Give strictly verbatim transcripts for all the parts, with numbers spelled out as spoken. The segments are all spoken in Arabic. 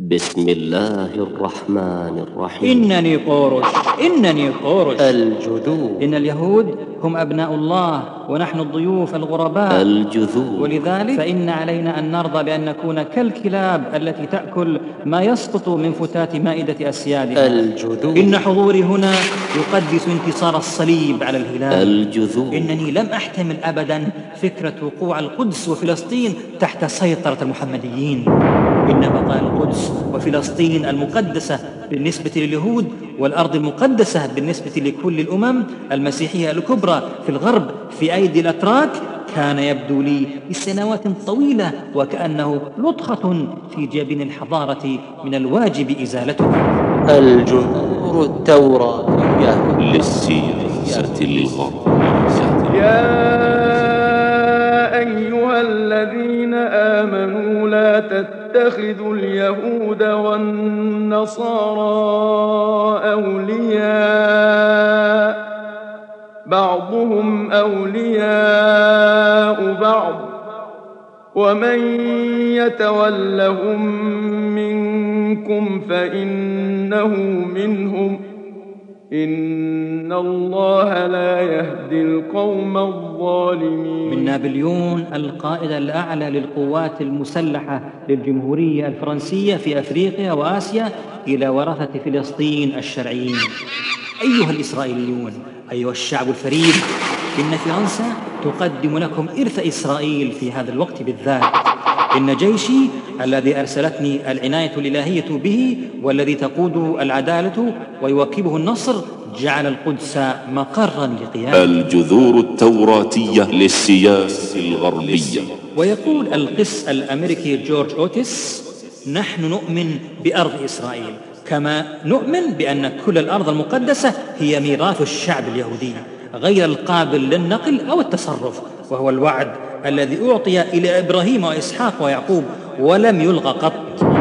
بسم الله الرحمن الرحيم. إنني قورش إنني قورش الجذور. إن اليهود هم أبناء الله ونحن الضيوف الغرباء. الجذور. ولذلك فإن علينا أن نرضى بأن نكون كالكلاب التي تأكل ما يسقط من فتات مائدة أسيادها. الجذور. إن حضوري هنا يقدس انتصار الصليب على الهلال. الجذور. إنني لم أحتمل أبدا فكرة وقوع القدس وفلسطين تحت سيطرة المحمديين. إن بقاء القدس وفلسطين المقدسة بالنسبة لليهود والأرض المقدسة بالنسبة لكل الأمم المسيحية الكبرى في الغرب في أيدي الأتراك كان يبدو لي لسنوات طويلة وكأنه لطخة في جبين الحضارة من الواجب إزالتها. الجذور التوراتية للسياسة الغربية. يا أيها الذين آمنوا لا تتخذوا اليهود والنصارى أولياء بعضهم أولياء بعض ومن يتولهم منكم فإنه منهم إن الله لا يهدي القوم الظالمين. من نابليون القائد الأعلى للقوات المسلحة للجمهورية الفرنسية في أفريقيا وآسيا إلى ورثة فلسطين الشرعيين. أيها الإسرائيليون، أيها الشعب الفريد، إن فرنسا تقدم لكم إرث إسرائيل في هذا الوقت بالذات. إن جيشي الذي أرسلتني العناية الإلهية به والذي تقود العدالة ويوكبه النصر جعل القدس مقرا لقيامه. الجذور التوراتية للسياسة الغربية. ويقول القس الأمريكي جورج أوتيس: نحن نؤمن بأرض إسرائيل كما نؤمن بأن كل الأرض المقدسة هي ميراث الشعب اليهودي غير القابل للنقل أو التصرف، وهو الوعد الذي أعطي إلى إبراهيم وإسحاق ويعقوب ولم يلغى قط.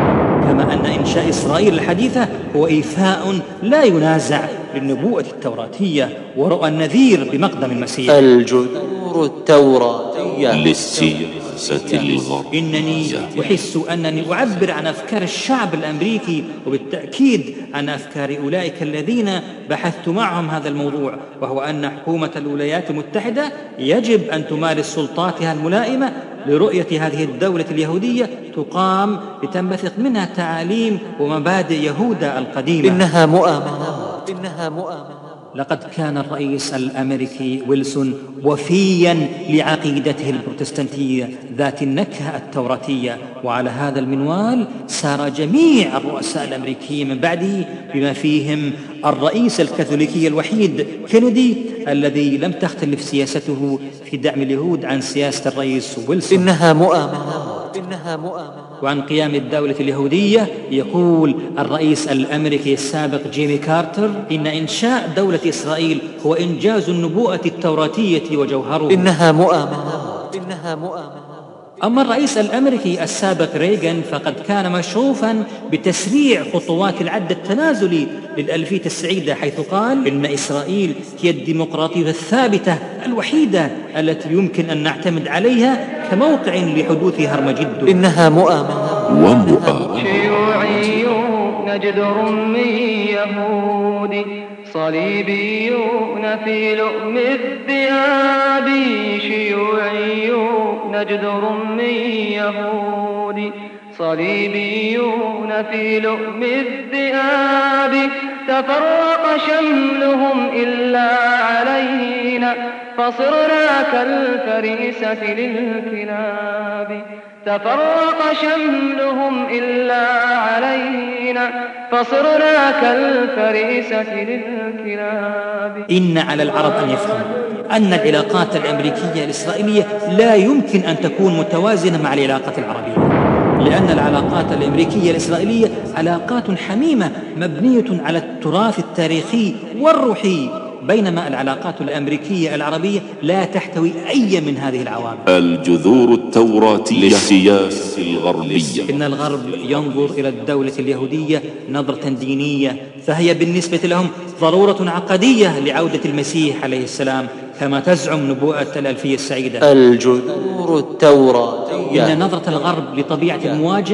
كما أن إنشاء إسرائيل الحديثة هو إيفاء لا ينازع للنبوءة التوراتية ورؤى النذير بمقدم المسيح. الجذور التوراتية للسياسة الغربية. إنني أحس أنني أعبر عن أفكار الشعب الأمريكي وبالتأكيد عن أفكار أولئك الذين بحثت معهم هذا الموضوع، وهو أن حكومة الولايات المتحدة يجب أن تمارس سلطاتها الملائمة لرؤية هذه الدولة اليهودية تقام لتنبثق منها تعاليم ومبادئ يهوذا القديمة. إنها مؤامرات إنها مؤامرات. لقد كان الرئيس الأمريكي ويلسون وفياً لعقيدته البروتستانتية ذات النكهة التوراتية، وعلى هذا المنوال سار جميع الرؤساء الأمريكيين من بعده بما فيهم الرئيس الكاثوليكي الوحيد كينيدي الذي لم تختلف سياسته في دعم اليهود عن سياسة الرئيس ويلسون. إنها مؤامرات إنها مؤامرات. وعن قيام الدولة اليهودية يقول الرئيس الأمريكي السابق جيمي كارتر: إن إنشاء دولة إسرائيل هو إنجاز النبوءة التوراتية وجوهره. إنها مؤامرات إنها مؤامرات. أما الرئيس الأمريكي السابق ريغان فقد كان مشغوفا بتسريع خطوات العد التنازلي للألفية السعيدة، حيث قال إن إسرائيل هي الديمقراطية الثابتة الوحيدة التي يمكن أن نعتمد عليها كموقع لحدوث هرمجد. إنها مؤامرة ومؤامرة. شيوعيون جذر يهودي صليبيون في لؤم الذئاب. شيوعيون جذر يهودي صليبيون في لؤم الذئاب. تفرق شملهم إلا علينا فصرنا كالفريسة للكلاب. تفرق شملهم إلا علينا فصرنا كالفريسة للكلاب. إن على العرب أن يفهموا أن العلاقات الأمريكية الإسرائيلية لا يمكن أن تكون متوازنة مع العلاقات العربية، لأن العلاقات الأمريكية الإسرائيلية علاقات حميمة مبنية على التراث التاريخي والروحي، بينما العلاقات الأمريكية العربية لا تحتوي أي من هذه العوامل. الجذور التوراتية للسياسة الغربية. إن الغرب ينظر إلى الدولة اليهودية نظرة دينية، فهي بالنسبة لهم ضرورة عقدية لعودة المسيح عليه السلام كما تزعم نبوءة الألفية السعيدة. الجذور التوراتية. إن نظرة الغرب لطبيعة المواجهة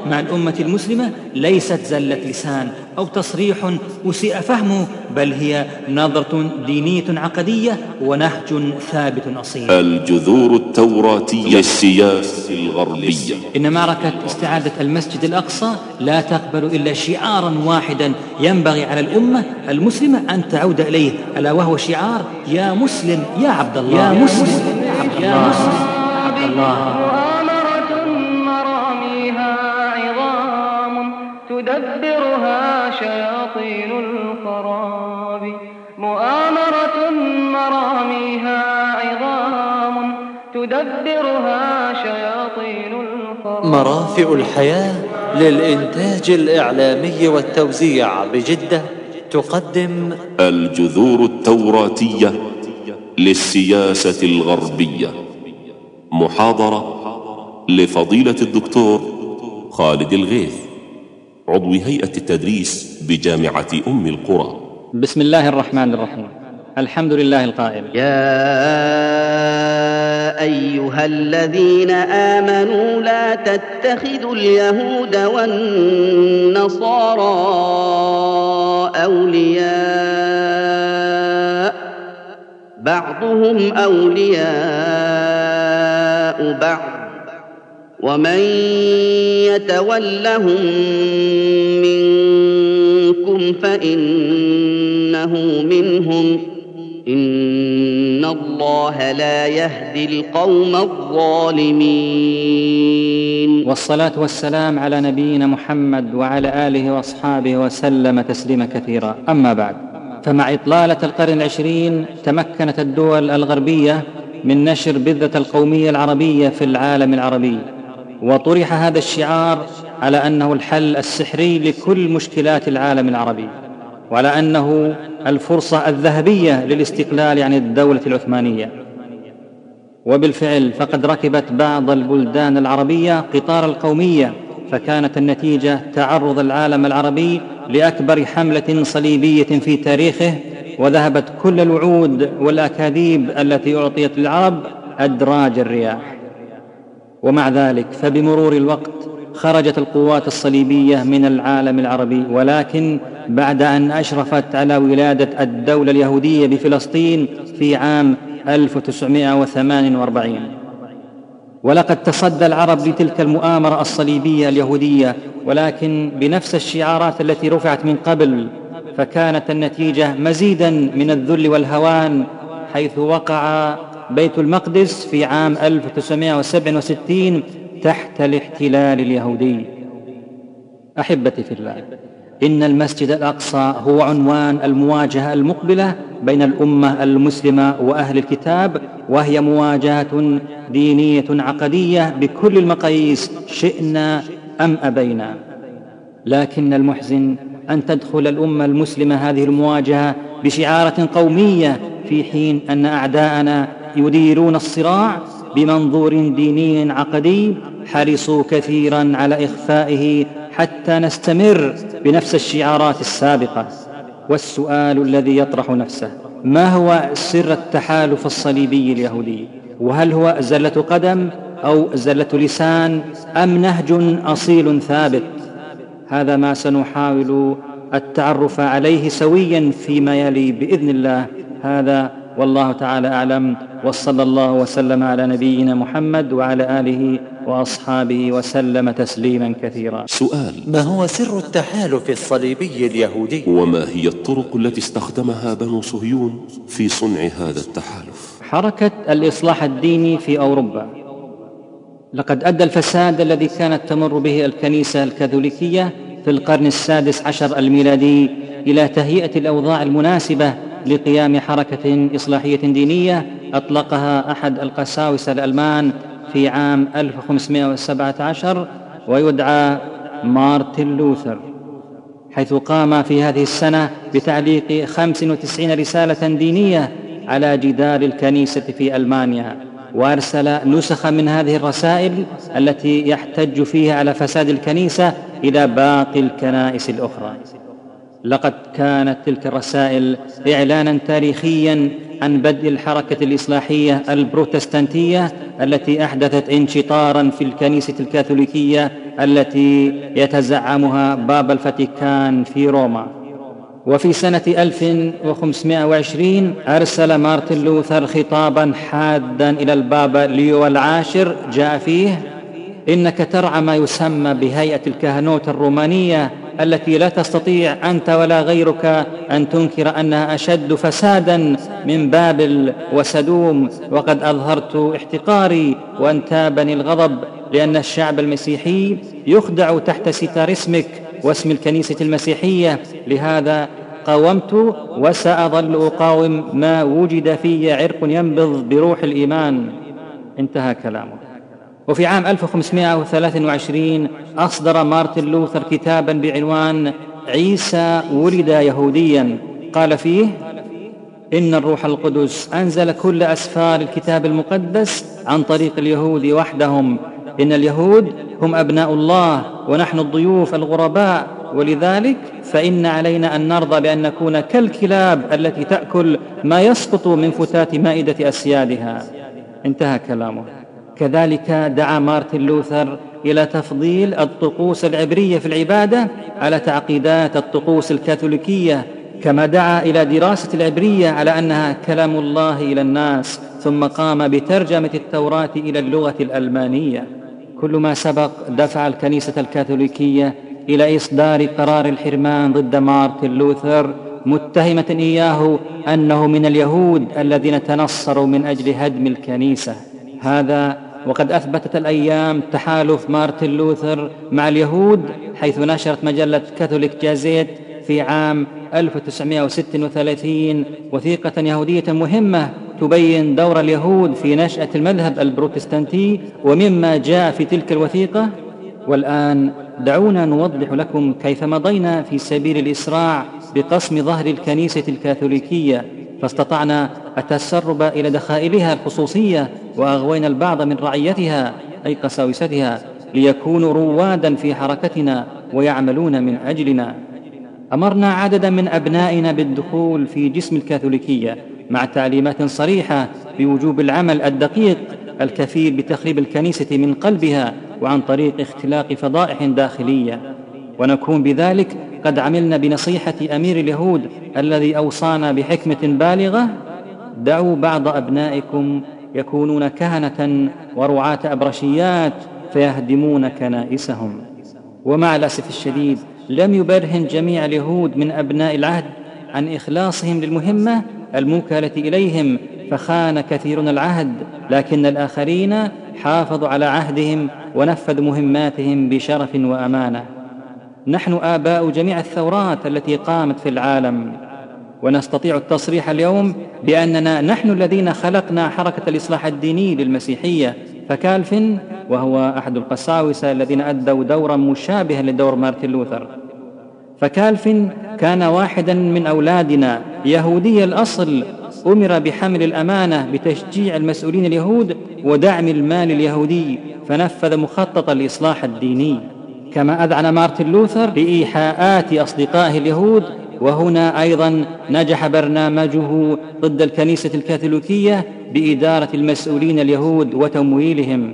مع الأمة المسلمة ليست زلة لسان أو تصريح أسيء فهمه، بل هي نظرة دينية عقدية ونهج ثابت أصيل. الجذور التوراتية للسياسة الغربية. إن معركة استعادة المسجد الأقصى لا تقبل إلا شعاراً واحداً ينبغي على الأمة المسلمة أن تعود إليه، ألا وهو شعار يا مسلم يا عبد الله. يا مسلم يا عبد الله. يا مسلم يا عبد الله. مؤامرة مراميها عظام تدبرها شياطين الخراب. مؤامرة مراميها عظام تدبرها شياطين الخراب. مرافئ الحياة للإنتاج الإعلامي والتوزيع بجدة تقدم الجذور التوراتية للسياسة الغربية، محاضرة لفضيلة الدكتور خالد الغيث، عضو هيئة التدريس بجامعة أم القرى. بسم الله الرحمن الرحيم. الحمد لله القائل: يا أيها الذين آمنوا لا تتخذوا اليهود والنصارى أولياء بعضهم أولياء بعض ومن يتولهم منكم فإنه منهم إن الله لا يهدي القوم الظالمين. والصلاة والسلام على نبينا محمد وعلى آله وأصحابه وسلم تسليما كثيرا. أما بعد، فمع إطلالة القرن العشرين تمكنت الدول الغربية من نشر بذة القومية العربية في العالم العربي، وطرح هذا الشعار على أنه الحل السحري لكل مشكلات العالم العربي، وعلى أنه الفرصة الذهبية للاستقلال عن الدولة العثمانية. وبالفعل فقد ركبت بعض البلدان العربية قطار القومية، فكانت النتيجة تعرض العالم العربي لأكبر حملة صليبية في تاريخه، وذهبت كل الوعود والأكاذيب التي أعطيت للعرب أدراج الرياح. ومع ذلك فبمرور الوقت خرجت القوات الصليبية من العالم العربي، ولكن بعد أن أشرفت على ولادة الدولة اليهودية بفلسطين في عام ألف وتسعمائة وثمانية وأربعين. ولقد تصدى العرب لتلك المؤامرة الصليبية اليهودية، ولكن بنفس الشعارات التي رفعت من قبل، فكانت النتيجة مزيدا من الذل والهوان، حيث وقع بيت المقدس في عام ألف وتسعمائة وسبعة وستين تحت الاحتلال اليهودي. أحبتي في الله، إن المسجد الأقصى هو عنوان المواجهة المقبلة بين الأمة المسلمة وأهل الكتاب، وهي مواجهة دينية عقدية بكل المقاييس شئنا أم أبينا. لكن المحزن أن تدخل الأمة المسلمة هذه المواجهة بشعارة قومية، في حين أن أعداءنا يديرون الصراع بمنظور ديني عقدي حرصوا كثيرا على إخفائه حتى نستمر بنفس الشعارات السابقة. والسؤال الذي يطرح نفسه: ما هو سر التحالف الصليبي اليهودي؟ وهل هو زلة قدم أو زلة لسان أم نهج أصيل ثابت؟ هذا ما سنحاول التعرف عليه سويا فيما يلي بإذن الله. هذا والله تعالى أعلم، وصلى الله وسلم على نبينا محمد وعلى آله وأصحابه وسلم تسليما كثيرا. سؤال: ما هو سر التحالف الصليبي اليهودي؟ وما هي الطرق التي استخدمها بنو صهيون في صنع هذا التحالف؟ حركة الإصلاح الديني في أوروبا لقد أدى الفساد الذي كانت تمر به الكنيسة الكاثوليكية في القرن السادس عشر الميلادي إلى تهيئة الأوضاع المناسبة لقيام حركة إصلاحية دينية أطلقها أحد القساوسة الألمان في عام ألف وخمسمائة وسبعة عشر، ويدعى مارتن لوثر، حيث قام في هذه السنة بتعليق خمس وتسعين رسالة دينية على جدار الكنيسة في ألمانيا، وأرسل نسخا من هذه الرسائل التي يحتج فيها على فساد الكنيسة إلى باقي الكنائس الأخرى. لقد كانت تلك الرسائل إعلانا تاريخيا عن بدء الحركة الإصلاحية البروتستانتية التي أحدثت انشطارا في الكنيسة الكاثوليكية التي يتزعمها بابا الفاتيكان في روما. وفي سنة ألف وخمسمائة وعشرين أرسل مارتن لوثر خطابا حادا إلى البابا ليو العاشر جاء فيه: إنك ترعى ما يسمى بهيئة الكهنوت الرومانية التي لا تستطيع أنت ولا غيرك أن تنكر أنها أشد فسادا من بابل وسدوم، وقد أظهرت احتقاري وانتابني الغضب لأن الشعب المسيحي يخدع تحت ستار اسمك واسم الكنيسة المسيحية، لهذا قاومت وسأظل أقاوم ما وجد في عرق ينبض بروح الإيمان. انتهى كلامه. وفي عام ألف وخمسمائة وثلاثة وعشرين أصدر مارتن لوثر كتابا بعنوان عيسى ولد يهوديا، قال فيه: إن الروح القدس أنزل كل أسفار الكتاب المقدس عن طريق اليهود وحدهم، إن اليهود هم أبناء الله ونحن الضيوف الغرباء، ولذلك فإن علينا أن نرضى بأن نكون كالكلاب التي تأكل ما يسقط من فتات مائدة أسيادها. انتهى كلامه. كذلك دعا مارتن لوثر إلى تفضيل الطقوس العبرية في العبادة على تعقيدات الطقوس الكاثوليكية، كما دعا إلى دراسة العبرية على أنها كلام الله إلى الناس، ثم قام بترجمة التوراة إلى اللغة الألمانية. كل ما سبق دفع الكنيسة الكاثوليكية إلى إصدار قرار الحرمان ضد مارتن لوثر، متهمة إياه أنه من اليهود الذين تنصروا من أجل هدم الكنيسة. هذا وقد أثبتت الأيام تحالف مارتن لوثر مع اليهود، حيث نشرت مجلة كاثوليك جازيت في عام ألف وتسعمائة وستة وثلاثين وثيقة يهودية مهمة تبين دور اليهود في نشأة المذهب البروتستانتي ومما جاء في تلك الوثيقة. والآن دعونا نوضح لكم كيف مضينا في سبيل الإسراع بقسم ظهر الكنيسة الكاثوليكية، فاستطعنا التسرب إلى دخائلها الخصوصية وأغوينا البعض من رعيتها أي قساوستها ليكونوا روادا في حركتنا ويعملون من أجلنا. أمرنا عددا من أبنائنا بالدخول في جسم الكاثوليكية مع تعليمات صريحة بوجوب العمل الدقيق الكفيل بتخريب الكنيسة من قلبها وعن طريق اختلاق فضائح داخلية، ونكون بذلك قد عملنا بنصيحة أمير اليهود الذي أوصانا بحكمة بالغة: دعوا بعض أبنائكم يكونون كهنة ورعاة أبرشيات فيهدمون كنائسهم. ومع الأسف الشديد لم يبرهن جميع اليهود من أبناء العهد عن إخلاصهم للمهمة الموكلة إليهم، فخان كثيرون العهد، لكن الآخرين حافظوا على عهدهم ونفذوا مهماتهم بشرف وأمانة. نحن آباء جميع الثورات التي قامت في العالم، ونستطيع التصريح اليوم بأننا نحن الذين خلقنا حركة الإصلاح الديني للمسيحية. فكالفن، وهو أحد القساوسة الذين أدوا دورا مشابها لدور مارتن لوثر، فكالفن كان واحدا من أولادنا يهودي الأصل، أمر بحمل الأمانة بتشجيع المسؤولين اليهود ودعم المال اليهودي، فنفذ مخطط الإصلاح الديني. كما أذعن مارتن لوثر لإيحاءات أصدقائه اليهود، وهنا أيضا نجح برنامجه ضد الكنيسة الكاثوليكية بإدارة المسؤولين اليهود وتمويلهم.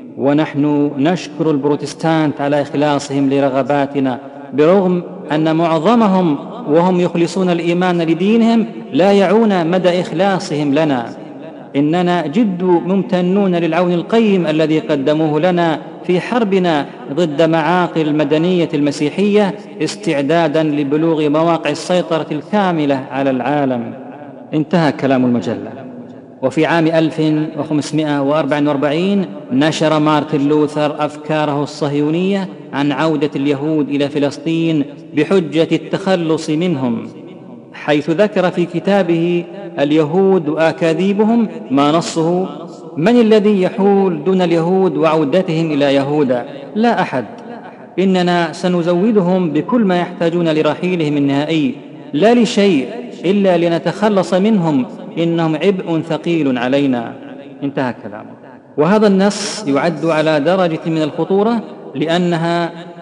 ونحن نشكر البروتستانت على إخلاصهم لرغباتنا، برغم أن معظمهم وهم يخلصون الإيمان لدينهم لا يعون مدى إخلاصهم لنا. إننا جد ممتنون للعون القيم الذي قدموه لنا في حربنا ضد معاقل المدنية المسيحية، استعدادا لبلوغ مواقع السيطرة الكاملة على العالم. انتهى كلام المجلة. وفي عام ألف وخمسمائة وأربعة وأربعين نشر مارتن لوثر أفكاره الصهيونية عن عودة اليهود إلى فلسطين بحجة التخلص منهم، حيث ذكر في كتابه اليهود وأكاذيبهم ما نصه: من الذي يحول دون اليهود وعودتهم إلى يهودا؟ لا أحد. إننا سنزودهم بكل ما يحتاجون لرحيلهم النهائي، لا لشيء إلا لنتخلص منهم، إنهم عبء ثقيل علينا. انتهى كلامه. وهذا النص يعد على درجة من الخطورة، لأنها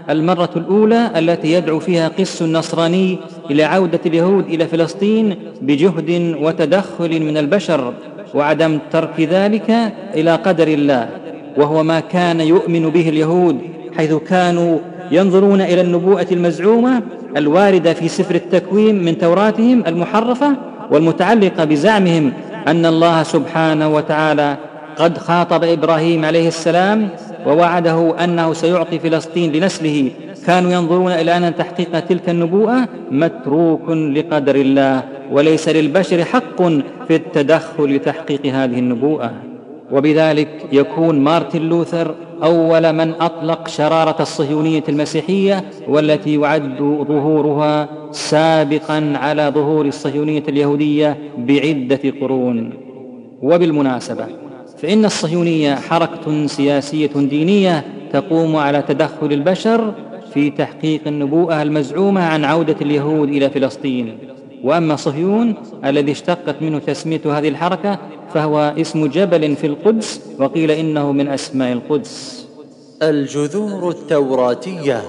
المرة الأولى التي يدعو فيها قس النصراني إلى عودة اليهود إلى فلسطين بجهد وتدخل من البشر وعدم ترك ذلك إلى قدر الله، وهو ما كان يؤمن به اليهود، حيث كانوا ينظرون إلى النبوءة المزعومة الواردة في سفر التكوين من توراتهم المحرفة والمتعلقة بزعمهم أن الله سبحانه وتعالى قد خاطب إبراهيم عليه السلام ووعده أنه سيعطي فلسطين لنسله. كانوا ينظرون إلى أن تحقيق تلك النبوءة متروك لقدر الله، وليس للبشر حق في التدخل لتحقيق هذه النبوءة. وبذلك يكون مارتن لوثر أول من أطلق شرارة الصهيونية المسيحية، والتي يعد ظهورها سابقا على ظهور الصهيونية اليهودية بعدة قرون. وبالمناسبة فإن الصهيونية حركة سياسية دينية تقوم على تدخل البشر في تحقيق النبوءة المزعومة عن عودة اليهود إلى فلسطين. وأما صهيون الذي اشتقت منه تسمية هذه الحركة فهو اسم جبل في القدس، وقيل إنه من أسماء القدس. الجذور التوراتية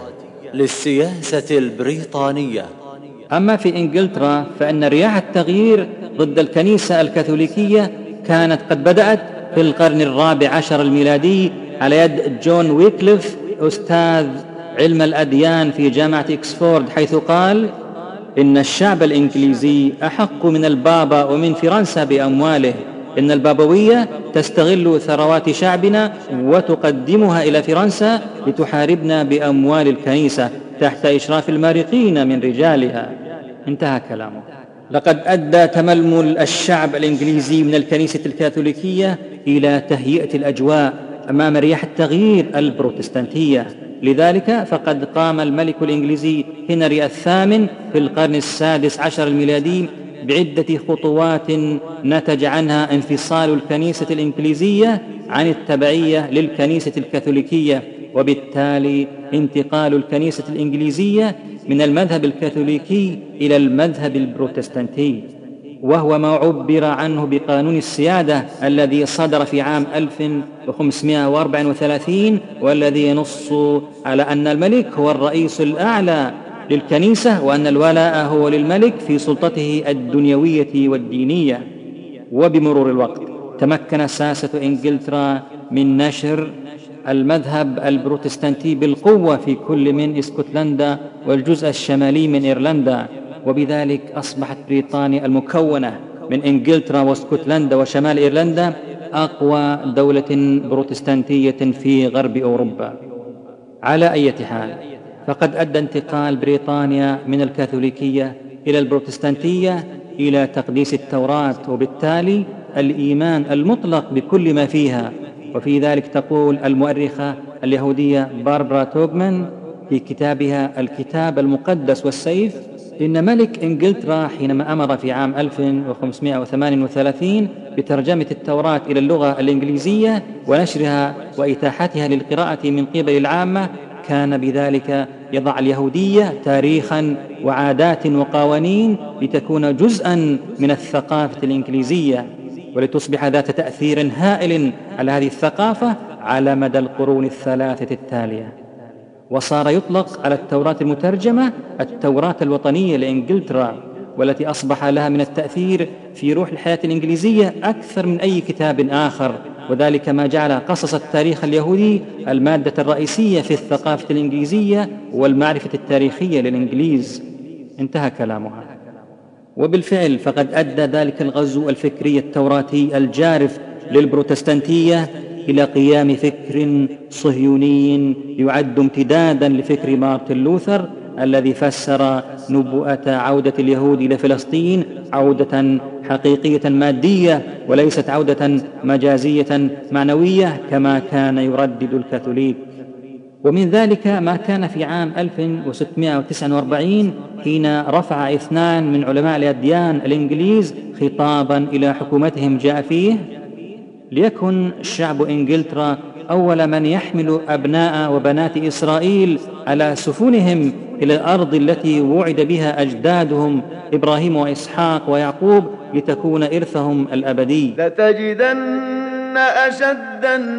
للسياسة البريطانية. أما في إنجلترا فإن رياح التغيير ضد الكنيسة الكاثوليكية كانت قد بدأت في القرن الرابع عشر الميلادي على يد جون ويكليف أستاذ علم الأديان في جامعة إكسفورد، حيث قال إن الشعب الإنجليزي أحق من البابا ومن فرنسا بأمواله، إن البابوية تستغل ثروات شعبنا وتقدمها إلى فرنسا لتحاربنا بأموال الكنيسة تحت إشراف المارقين من رجالها. انتهى كلامه. لقد أدى تململ الشعب الإنجليزي من الكنيسة الكاثوليكية إلى تهيئة الأجواء أمام رياح التغيير البروتستانتية. لذلك فقد قام الملك الإنجليزي هنري الثامن في القرن السادس عشر الميلادي بعدة خطوات نتج عنها انفصال الكنيسة الإنجليزية عن التبعية للكنيسة الكاثوليكية، وبالتالي انتقال الكنيسة الإنجليزية من المذهب الكاثوليكي إلى المذهب البروتستانتي، وهو ما عبر عنه بقانون السيادة الذي صدر في عام ألف وخمسمائة وأربعة وثلاثين، والذي ينص على أن الملك هو الرئيس الأعلى للكنيسة، وأن الولاء هو للملك في سلطته الدنيوية والدينية. وبمرور الوقت تمكن ساسة إنجلترا من نشر المذهب البروتستانتي بالقوة في كل من اسكتلندا والجزء الشمالي من إيرلندا، وبذلك أصبحت بريطانيا المكونة من إنجلترا واسكتلندا وشمال إيرلندا أقوى دولة بروتستانتية في غرب أوروبا. على أي حال، فقد أدى انتقال بريطانيا من الكاثوليكية إلى البروتستانتية إلى تقديس التوراة، وبالتالي الإيمان المطلق بكل ما فيها. وفي ذلك تقول المؤرخة اليهودية باربرا توغمان في كتابها الكتاب المقدس والسيف إن ملك إنجلترا حينما أمر في عام ألف وخمسمائة وثمانية وثلاثين بترجمة التوراة إلى اللغة الإنجليزية ونشرها وإتاحتها للقراءة من قبل العامة، كان بذلك يضع اليهودية تاريخا وعادات وقوانين لتكون جزءا من الثقافة الإنجليزية، ولتصبح ذات تأثير هائل على هذه الثقافة على مدى القرون الثلاثة التالية. وصار يطلق على التوراة المترجمة التوراة الوطنية لإنجلترا، والتي أصبح لها من التأثير في روح الحياة الإنجليزية أكثر من أي كتاب آخر، وذلك ما جعل قصص التاريخ اليهودي المادة الرئيسية في الثقافة الإنجليزية والمعرفة التاريخية للإنجليز. انتهى كلامها. وبالفعل فقد أدى ذلك الغزو الفكري التوراتي الجارف للبروتستانتية إلى قيام فكر صهيوني يعد امتدادا لفكر مارتن لوثر، الذي فسر نبوءة عودة اليهود إلى فلسطين عودة حقيقية مادية وليست عودة مجازية معنوية كما كان يردد الكاثوليك. ومن ذلك ما كان في عام ألف وستمائة وتسعة وأربعين حين رفع اثنان من علماء الأديان الإنجليز خطابا إلى حكومتهم جاء فيه: ليكن شعب إنجلترا أول من يحمل أبناء وبنات إسرائيل على سفنهم إلى الأرض التي وعد بها أجدادهم إبراهيم وإسحاق ويعقوب لتكون إرثهم الأبدي. لتجدن أشد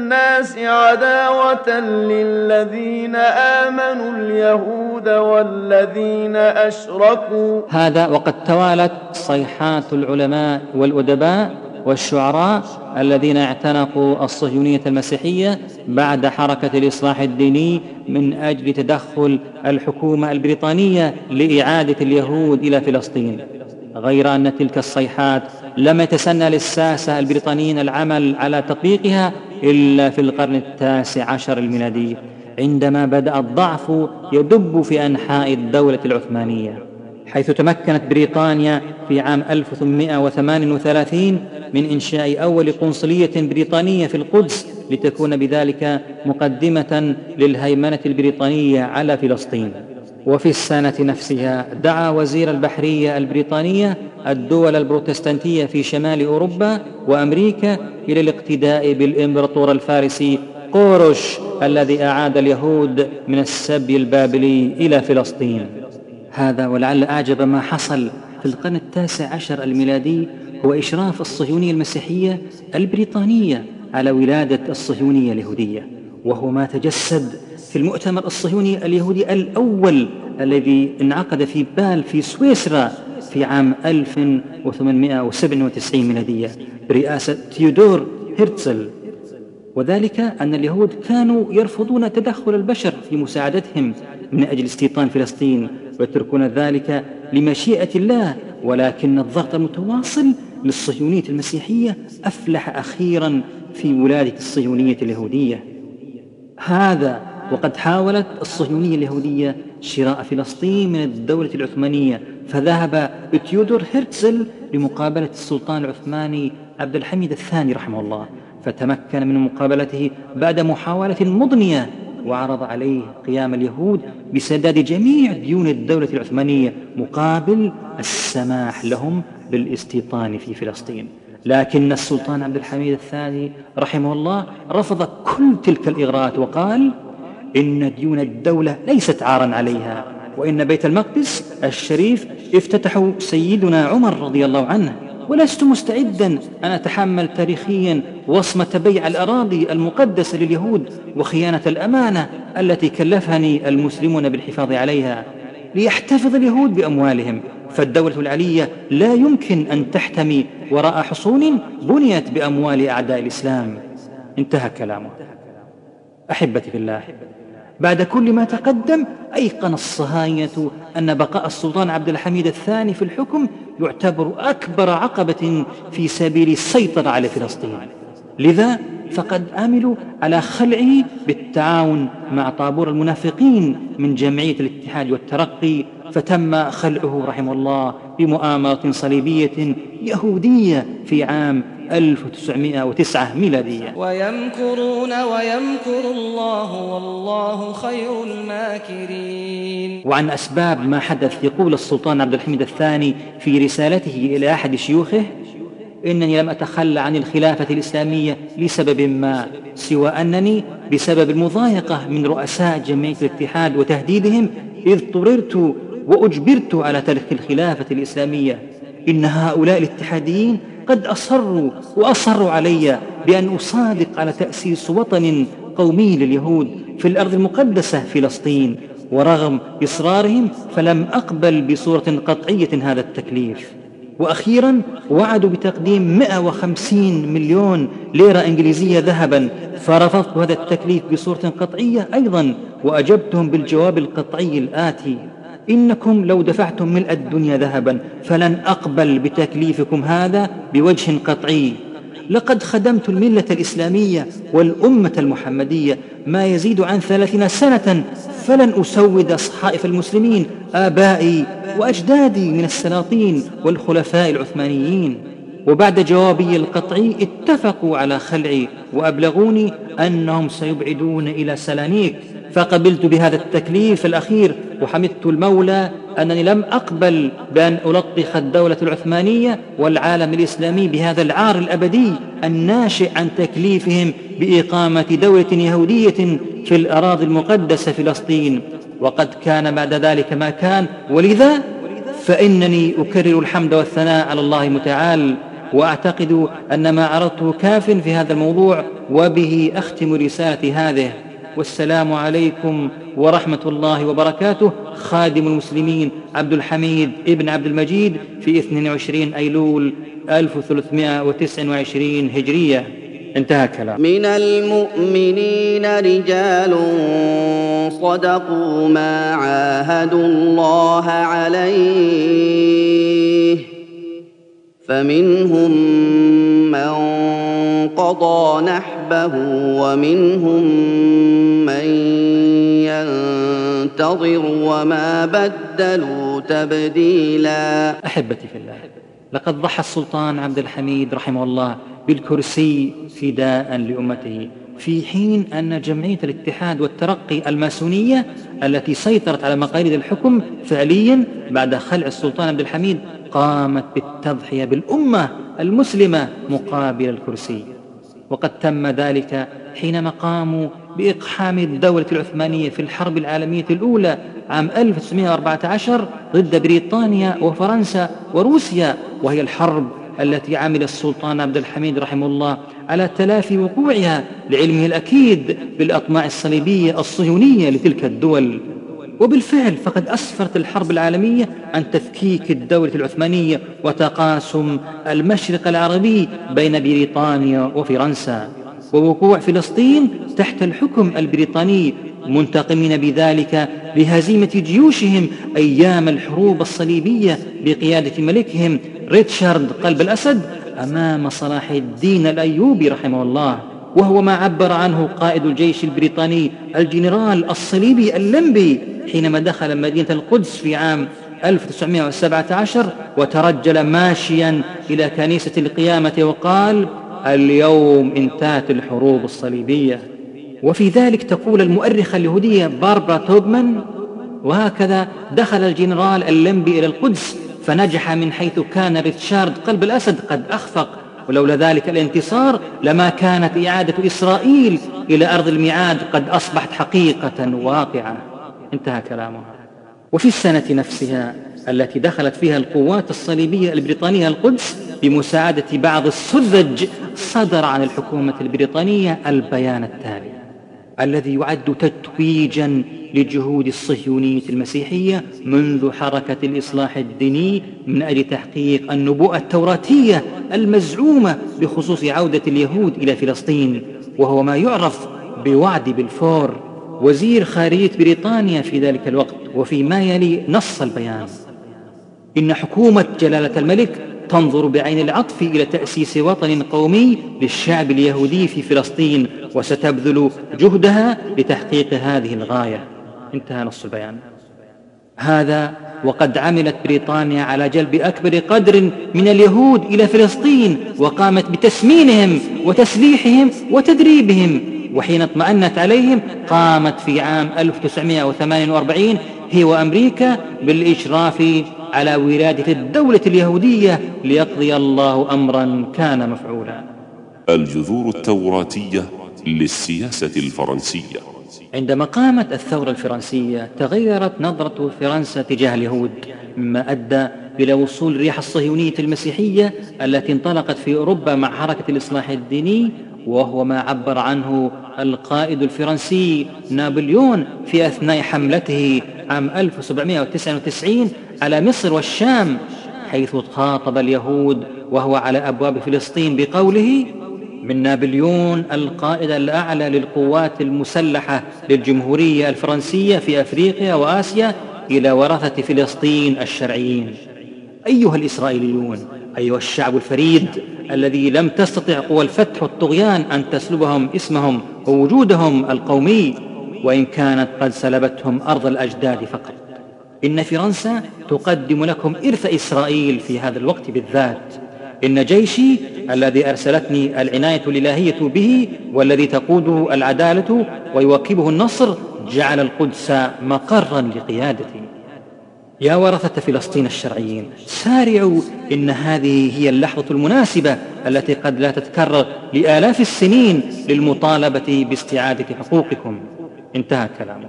الناس عداوة للذين آمنوا اليهود والذين أشركوا. هذا وقد توالت صيحات العلماء والأدباء والشعراء الذين اعتنقوا الصهيونية المسيحية بعد حركة الإصلاح الديني من أجل تدخل الحكومة البريطانية لإعادة اليهود إلى فلسطين، غير أن تلك الصيحات لم يتسنى للساسة البريطانيين العمل على تطبيقها إلا في القرن التاسع عشر الميلادي، عندما بدأ الضعف يدب في أنحاء الدولة العثمانية، حيث تمكنت بريطانيا في عام ألف وثمانمائة وثمانية وثلاثين من إنشاء أول قنصلية بريطانية في القدس، لتكون بذلك مقدمة للهيمنة البريطانية على فلسطين. وفي السنة نفسها دعا وزير البحرية البريطانية الدول البروتستانتية في شمال أوروبا وأمريكا إلى الاقتداء بالإمبراطور الفارسي قورش الذي أعاد اليهود من السبي البابلي إلى فلسطين. هذا ولعل أعجب ما حصل في القرن التاسع عشر الميلادي هو إشراف الصهيونية المسيحية البريطانية على ولادة الصهيونية اليهودية، وهو ما تجسد في المؤتمر الصهيوني اليهودي الأول الذي انعقد في بال في سويسرا في عام ألف وثمانمائة وسبعة وتسعين ميلادية برئاسة تيودور هرتزل. وذلك أن اليهود كانوا يرفضون تدخل البشر في مساعدتهم من أجل استيطان فلسطين، ويتركون ذلك لمشيئة الله، ولكن الضغط المتواصل للصهيونية المسيحية أفلح أخيرا في ولادة الصهيونية اليهودية. هذا وقد حاولت الصهيونية اليهودية شراء فلسطين من الدولة العثمانية، فذهب تيودور هرتزل لمقابلة السلطان العثماني عبد الحميد الثاني رحمه الله، فتمكن من مقابلته بعد محاولة مضنية، وعرض عليه قيام اليهود بسداد جميع ديون الدولة العثمانية مقابل السماح لهم بالاستيطان في فلسطين. لكن السلطان عبد الحميد الثاني رحمه الله رفض كل تلك الإغراءات وقال إن ديون الدولة ليست عارا عليها، وإن بيت المقدس الشريف افتتحه سيدنا عمر رضي الله عنه، ولست مستعدا أن أتحمل تاريخيا وصمة بيع الأراضي المقدسة لليهود وخيانة الأمانة التي كلفني المسلمون بالحفاظ عليها ليحتفظ اليهود بأموالهم، فالدولة العلية لا يمكن أن تحتمي وراء حصون بنيت بأموال أعداء الإسلام. انتهى كلامه. أحبتي في الله، بعد كل ما تقدم أيقن الصهاينة أن بقاء السلطان عبد الحميد الثاني في الحكم يعتبر أكبر عقبة في سبيل السيطرة على فلسطين، لذا فقد عملوا على خلعه بالتعاون مع طابور المنافقين من جمعية الاتحاد والترقي، فتم خلعه رحمه الله بمؤامرة صليبية يهودية في عام ألف وتسعمائة وتسعة ميلادية. ويمكرون ويمكر الله والله خير الماكرين. وعن أسباب ما حدث يقول السلطان عبد الحميد الثاني في رسالته إلى أحد شيوخه: إنني لم أتخلى عن الخلافة الإسلامية لسبب ما، سوى أنني بسبب المضايقة من رؤساء جمعية الاتحاد وتهديدهم إذ اضطررت وأجبرت على ترك الخلافة الإسلامية. إن هؤلاء الاتحاديين قد أصروا وأصروا علي بأن أصادق على تأسيس وطن قومي لليهود في الأرض المقدسة فلسطين، ورغم إصرارهم فلم أقبل بصورة قطعية هذا التكليف. وأخيرا وعدوا بتقديم مئة وخمسين مليون ليرة إنجليزية ذهبا، فرفضت هذا التكليف بصورة قطعية أيضا، وأجبتهم بالجواب القطعي الآتي: إنكم لو دفعتم ملء الدنيا ذهبا فلن أقبل بتكليفكم هذا بوجه قطعي. لقد خدمت الملة الإسلامية والأمة المحمدية ما يزيد عن ثلاثين سنة، فلن أسود صحائف المسلمين آبائي وأجدادي من السلاطين والخلفاء العثمانيين. وبعد جوابي القطعي اتفقوا على خلعي، وأبلغوني أنهم سيبعدون إلى سلانيك، فقبلت بهذا التكليف الأخير، وحمدت المولى أنني لم أقبل بأن ألطخ الدولة العثمانية والعالم الإسلامي بهذا العار الأبدي الناشئ عن تكليفهم بإقامة دولة يهودية في الأراضي المقدسة فلسطين. وقد كان بعد ذلك ما كان، ولذا فإنني أكرر الحمد والثناء على الله متعال وأعتقد أن ما عرضته كاف في هذا الموضوع، وبه أختم رسالتي هذه. والسلام عليكم ورحمة الله وبركاته. خادم المسلمين عبد الحميد ابن عبد المجيد في اثنين وعشرين أيلول ألف وثلاثمائة وتسعة وعشرين هجرية. انتهى كلام. من المؤمنين رجال صدقوا ما عاهدوا الله عليه، فمنهم من قضى نحبه ومنهم من ينتظر وما بدلوا تبديلا. أحبتي في الله، لقد ضحى السلطان عبد الحميد رحمه الله بالكرسي فداء لأمته، في حين أن جمعية الاتحاد والترقي الماسونية التي سيطرت على مقاليد الحكم فعليا بعد خلع السلطان عبد الحميد قامت بالتضحية بالأمة المسلمة مقابل الكرسي. وقد تم ذلك حينما قاموا بإقحام الدولة العثمانية في الحرب العالمية الأولى عام ألف وتسعمائة وأربعة عشر ضد بريطانيا وفرنسا وروسيا، وهي الحرب التي عمل السلطان عبد الحميد رحمه الله على تلافي وقوعها لعلمه الأكيد بالأطماع الصليبية الصهيونية لتلك الدول. وبالفعل فقد أسفرت الحرب العالمية عن تفكيك الدولة العثمانية وتقاسم المشرق العربي بين بريطانيا وفرنسا، ووقوع فلسطين تحت الحكم البريطاني، منتقمين بذلك لهزيمة جيوشهم أيام الحروب الصليبية بقيادة ملكهم ريتشارد قلب الأسد أمام صلاح الدين الأيوبي رحمه الله، وهو ما عبر عنه قائد الجيش البريطاني الجنرال الصليبي اللمبي حينما دخل مدينة القدس في عام ألف وتسعمائة وسبعة عشر وترجل ماشيا إلى كنيسة القيامة وقال: اليوم انتهت الحروب الصليبية. وفي ذلك تقول المؤرخة اليهودية باربرا توبمان: وهكذا دخل الجنرال اللمبي إلى القدس فنجح من حيث كان ريتشارد قلب الأسد قد أخفق، ولولا ذلك الانتصار لما كانت إعادة إسرائيل إلى أرض الميعاد قد أصبحت حقيقة واقعة. انتهى كلامها. وفي السنة نفسها التي دخلت فيها القوات الصليبية البريطانية القدس بمساعدة بعض السذج، صدر عن الحكومة البريطانية البيان التالي الذي يعد تتويجا لجهود الصهيونية المسيحية منذ حركة الإصلاح الديني من أجل تحقيق النبوءة التوراتية المزعومة بخصوص عودة اليهود إلى فلسطين، وهو ما يعرف بوعد بلفور وزير خارجية بريطانيا في ذلك الوقت. وفيما يلي نص البيان: إن حكومة جلالة الملك تنظر بعين العطف إلى تأسيس وطن قومي للشعب اليهودي في فلسطين، وستبذل جهدها لتحقيق هذه الغاية. انتهى نص البيان. هذا وقد عملت بريطانيا على جلب أكبر قدر من اليهود إلى فلسطين، وقامت بتسمينهم وتسليحهم وتدريبهم، وحين اطمأنت عليهم قامت في عام ألف وتسعمائة وثمانية وأربعين هي وأمريكا بالإشراف على ولادة الدولة اليهودية ليقضي الله أمرا كان مفعولا. الجذور التوراتية للسياسة الفرنسية. عندما قامت الثورة الفرنسية تغيرت نظرة فرنسا تجاه اليهود، مما أدى إلى وصول الريح الصهيونية المسيحية التي انطلقت في أوروبا مع حركة الإصلاح الديني، وهو ما عبر عنه القائد الفرنسي نابليون في أثناء حملته عام ألف وسبعمائة وتسعة وتسعين على مصر والشام، حيث خاطب اليهود وهو على أبواب فلسطين بقوله: من نابليون القائد الأعلى للقوات المسلحة للجمهورية الفرنسية في أفريقيا وآسيا إلى ورثة فلسطين الشرعيين. أيها الإسرائيليون، أيها الشعب الفريد الذي لم تستطع قوى الفتح والطغيان أن تسلبهم اسمهم ووجودهم القومي، وإن كانت قد سلبتهم أرض الأجداد فقط، إن فرنسا تقدم لكم إرث إسرائيل في هذا الوقت بالذات. إن جيشي الذي أرسلتني العناية الإلهية به والذي تقوده العدالة ويواكبه النصر جعل القدس مقرا لقيادتي. يا ورثة فلسطين الشرعيين، سارعوا، إن هذه هي اللحظة المناسبة التي قد لا تتكرر لآلاف السنين للمطالبة باستعادة حقوقكم. انتهى كلامه.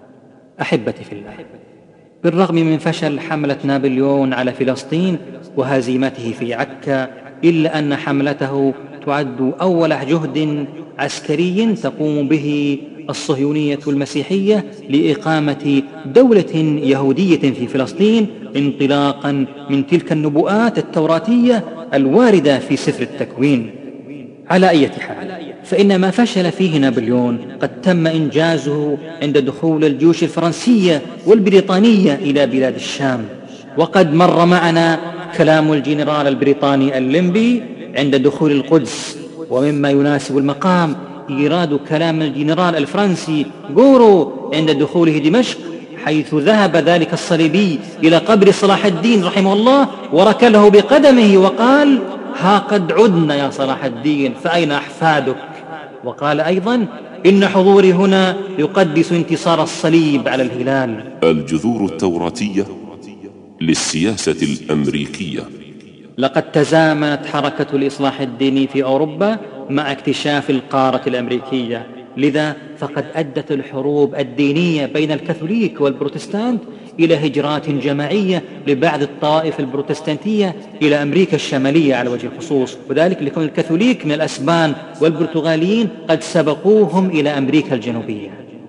أحبتي في الله، بالرغم من فشل حملة نابليون على فلسطين وهزيمته في عكا، إلا أن حملته تعد أول جهد عسكري تقوم به الصهيونية المسيحية لإقامة دولة يهودية في فلسطين، انطلاقا من تلك النبوءات التوراتية الواردة في سفر التكوين. على أي حال، فإن ما فشل فيه نابليون قد تم إنجازه عند دخول الجيوش الفرنسية والبريطانية إلى بلاد الشام. وقد مر معنا كلام الجنرال البريطاني الليمبي عند دخول القدس، ومما يناسب المقام إيراد كلام الجنرال الفرنسي غورو عند دخوله دمشق، حيث ذهب ذلك الصليبي إلى قبر صلاح الدين رحمه الله وركله بقدمه وقال: ها قد عدنا يا صلاح الدين، فأين أحفادك؟ وقال أيضا: إن حضوري هنا يقدس انتصار الصليب على الهلال. الجذور التوراتية للسياسة الأمريكية. لقد تزامنت حركة الإصلاح الديني في أوروبا مع اكتشاف القارة الأمريكية، لذا فقد أدت الحروب الدينية بين الكاثوليك والبروتستانت إلى هجرات جماعية لبعض الطوائف البروتستانتية إلى أمريكا الشمالية على وجه الخصوص، وذلك لكون الكاثوليك من الأسبان والبرتغاليين قد سبقوهم إلى أمريكا الجنوبية.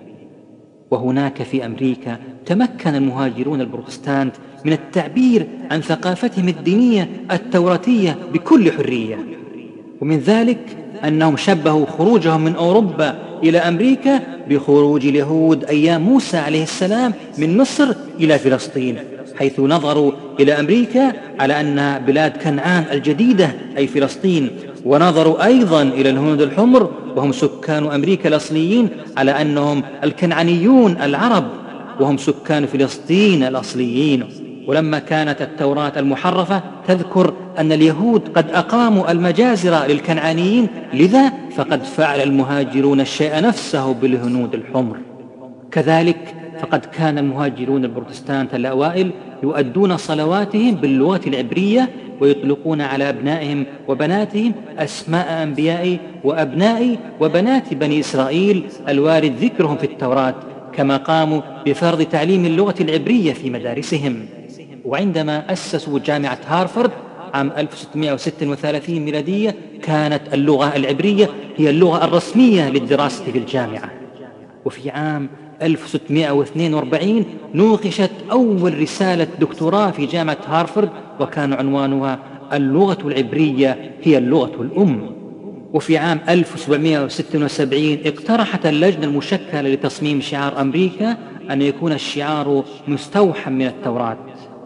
وهناك في أمريكا تمكن المهاجرون البروتستانت من التعبير عن ثقافتهم الدينية التوراتية بكل حرية، ومن ذلك أنهم شبهوا خروجهم من أوروبا إلى أمريكا بخروج اليهود أيام موسى عليه السلام من مصر إلى فلسطين، حيث نظروا إلى أمريكا على أنها بلاد كنعان الجديدة أي فلسطين، ونظروا أيضا إلى الهنود الحمر وهم سكان أمريكا الأصليين على أنهم الكنعانيون العرب وهم سكان فلسطين الأصليين. ولما كانت التوراة المحرفة تذكر أن اليهود قد أقاموا المجازر للكنعانيين، لذا فقد فعل المهاجرون الشيء نفسه بالهنود الحمر. كذلك فقد كان المهاجرون البروتستانت الأوائل يؤدون صلواتهم باللغة العبرية، ويطلقون على أبنائهم وبناتهم أسماء أنبياء وأبناء وبنات بني إسرائيل الوارد ذكرهم في التوراة، كما قاموا بفرض تعليم اللغة العبرية في مدارسهم. وعندما أسسوا جامعة هارفارد عام ألف وستمائة وستة وثلاثين ميلادية كانت اللغة العبرية هي اللغة الرسمية للدراسة في الجامعة. وفي عام ألف وستمائة واثنين وأربعين نوقشت أول رسالة دكتوراه في جامعة هارفارد، وكان عنوانها اللغة العبرية هي اللغة الأم. وفي عام ألف وسبعمائة وستة وسبعين اقترحت اللجنة المشكلة لتصميم شعار أمريكا أن يكون الشعار مستوحى من التوراة.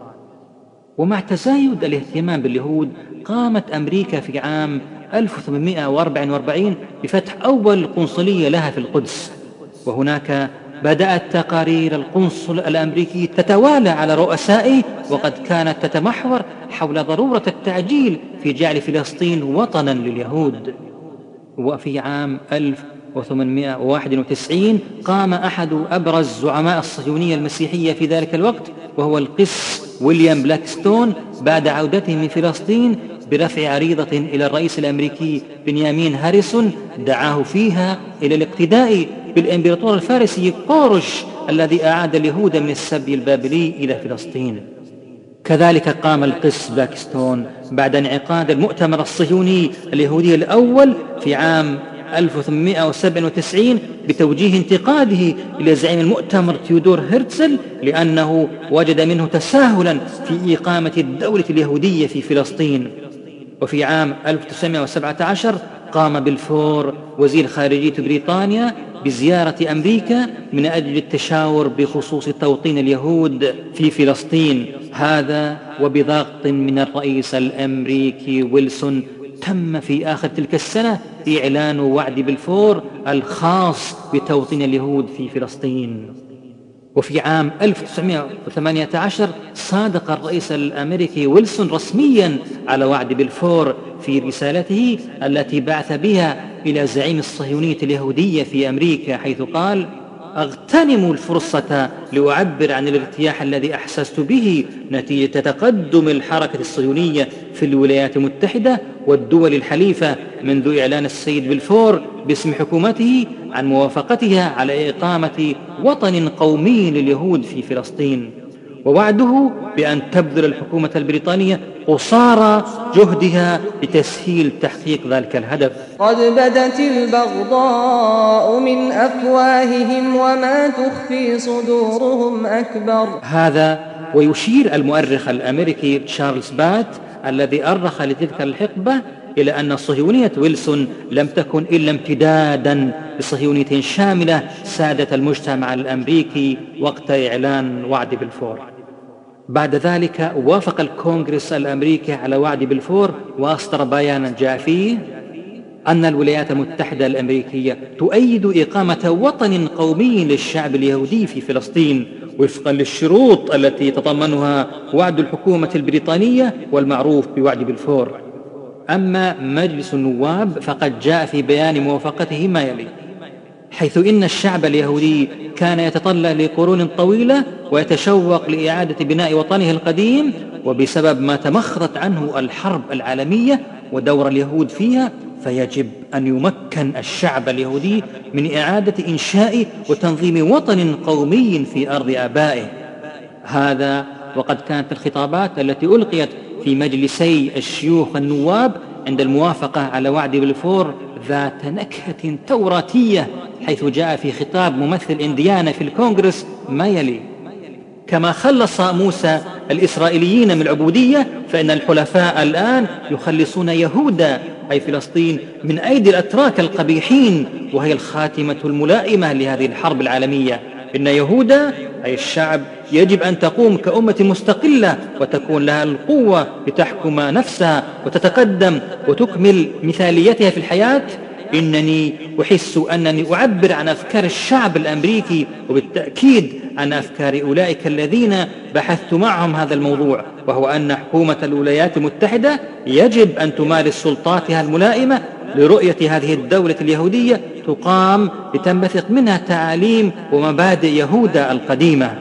ومع تزايد الاهتمام باليهود قامت أمريكا في عام ألف وثمانمائة وأربعة وأربعين بفتح أول قنصلية لها في القدس، وهناك بدأت تقارير القنصل الأمريكي تتوالى على رؤسائه، وقد كانت تتمحور حول ضرورة التعجيل في جعل فلسطين وطنا لليهود. وفي عام ألف وثمانمائة وواحد وتسعين قام أحد أبرز زعماء الصهيونية المسيحية في ذلك الوقت، وهو القس ويليام بلاكستون، بعد عودته من فلسطين برفع عريضة إلى الرئيس الأمريكي بنيامين هاريسون دعاه فيها إلى الاقتداء بالإمبراطور الفارسي قورش الذي أعاد اليهود من السبي البابلي إلى فلسطين. كذلك قام القس بلاكستون بعد انعقاد المؤتمر الصهيوني اليهودي الأول في عام ألف وثمانمائة وسبعة وتسعين بتوجيه انتقاده إلى زعيم المؤتمر تيودور هرتزل لأنه وجد منه تساهلا في إقامة الدولة اليهودية في فلسطين. وفي عام ألف وتسعمائة وسبعة عشر قام بلفور وزير خارجية بريطانيا بزيارة أمريكا من أجل التشاور بخصوص توطين اليهود في فلسطين. هذا وبضغط من الرئيس الأمريكي ويلسون تم في آخر تلك السنة إعلان وعد بلفور الخاص بتوطين اليهود في فلسطين. وفي عام ألف وتسعمائة وثمانية عشر صادق الرئيس الأمريكي ويلسون رسميا على وعد بلفور في رسالته التي بعث بها إلى زعيم الصهيونية اليهودية في أمريكا، حيث قال: أغتنم الفرصة لأعبر عن الارتياح الذي أحسست به نتيجة تقدم الحركة الصهيونية في الولايات المتحدة والدول الحليفة منذ إعلان السيد بلفور باسم حكومته عن موافقتها على إقامة وطن قومي لليهود في فلسطين. ووعده بأن تبذل الحكومة البريطانية قصارى جهدها لتسهيل تحقيق ذلك الهدف. قد بدت البغضاء من أفواههم وما تخفي صدورهم أكبر. هذا ويشير المؤرخ الأمريكي تشارلز بات الذي أرخ لتلك الحقبة إلى أن صهيونية ويلسون لم تكن إلا امتدادا لصهيونية شاملة سادت المجتمع الأمريكي وقت إعلان وعد بلفور. بعد ذلك وافق الكونغرس الأمريكي على وعد بلفور وأصدر بيانا جاء فيه أن الولايات المتحدة الأمريكية تؤيد إقامة وطن قومي للشعب اليهودي في فلسطين وفقا للشروط التي يتضمنها وعد الحكومة البريطانية والمعروف بوعد بلفور. أما مجلس النواب فقد جاء في بيان موافقته ما يلي: حيث إن الشعب اليهودي كان يتطلع لقرون طويلة ويتشوق لإعادة بناء وطنه القديم، وبسبب ما تمخضت عنه الحرب العالمية ودور اليهود فيها فيجب أن يمكن الشعب اليهودي من إعادة إنشاء وتنظيم وطن قومي في أرض آبائه. هذا وقد كانت الخطابات التي ألقيت في مجلسي الشيوخ النواب عند الموافقة على وعد بلفور ذات نكهة توراتية، حيث جاء في خطاب ممثل إنديانا في الكونغرس ما يلي: كما خلص موسى الإسرائيليين من العبودية فإن الحلفاء الآن يخلصون يهودا أي فلسطين من أيدي الأتراك القبيحين، وهي الخاتمة الملائمة لهذه الحرب العالمية. إن يهودا أي الشعب يجب أن تقوم كأمة مستقلة وتكون لها القوة لتحكم نفسها وتتقدم وتكمل مثاليتها في الحياة. إنني أحس أنني أعبر عن أفكار الشعب الأمريكي وبالتأكيد عن أفكار أولئك الذين بحثت معهم هذا الموضوع، وهو أن حكومة الولايات المتحدة يجب أن تمارس سلطاتها الملائمة لرؤية هذه الدولة اليهودية تقام لتنبثق منها تعاليم ومبادئ يهودا القديمة.